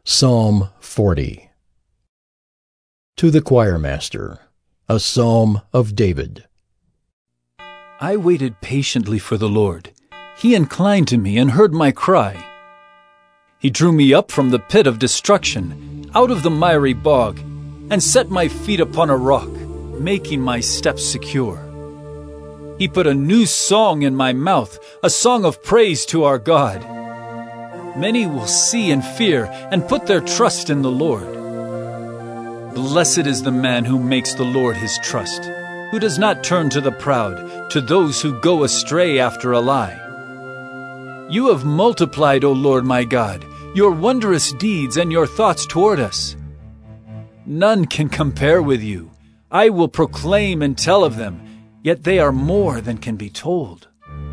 Psalm 40. To the choirmaster, a psalm of David. I waited patiently for the Lord. He inclined to me and heard my cry. He drew me up from the pit of destruction, out of the miry bog, and set my feet upon a rock, making my steps secure. He put a new song in my mouth, a song of praise to our God. Many will see and fear and put their trust in the Lord. Blessed is the man who makes the Lord his trust, who does not turn to the proud, to those who go astray after a lie. You have multiplied, O Lord my God, your wondrous deeds and your thoughts toward us. None can compare with you. I will proclaim and tell of them, yet they are more than can be told.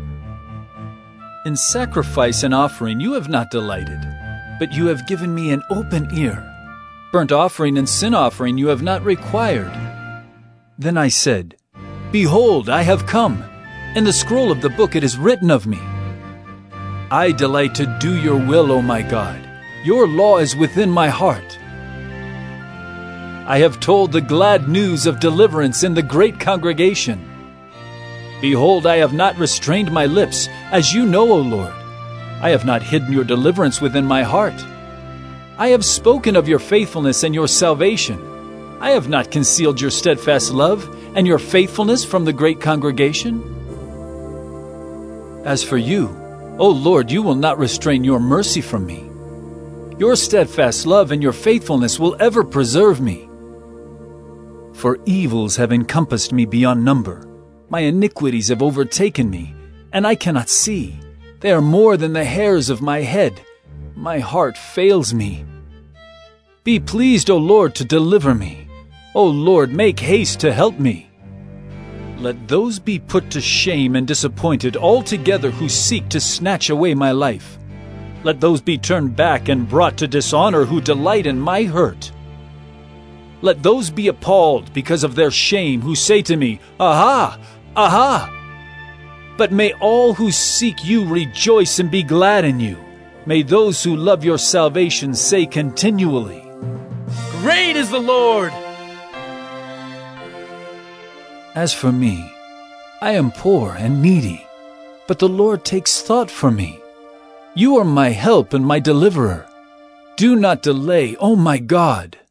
In sacrifice and offering you have not delighted, but you have given me an open ear. Burnt offering and sin offering you have not required. Then I said, Behold, I have come. In the scroll of the book it is written of me. I delight to do your will, O my God. Your law is within my heart. I have told the glad news of deliverance in the great congregation. Behold, I have not restrained my lips, as you know, O Lord. I have not hidden your deliverance within my heart. I have spoken of your faithfulness and your salvation. I have not concealed your steadfast love and your faithfulness from the great congregation. As for you, O Lord, you will not restrain your mercy from me. Your steadfast love and your faithfulness will ever preserve me. For evils have encompassed me beyond number. My iniquities have overtaken me, and I cannot see. They are more than the hairs of my head. My heart fails me. Be pleased, O Lord, to deliver me. O Lord, make haste to help me. Let those be put to shame and disappointed altogether who seek to snatch away my life. Let those be turned back and brought to dishonor who delight in my hurt. Let those be appalled because of their shame who say to me, Aha! Aha! But may all who seek you rejoice and be glad in you. May those who love your salvation say continually, Great is the Lord! As for me, I am poor and needy, but the Lord takes thought for me. You are my help and my deliverer. Do not delay, O my God.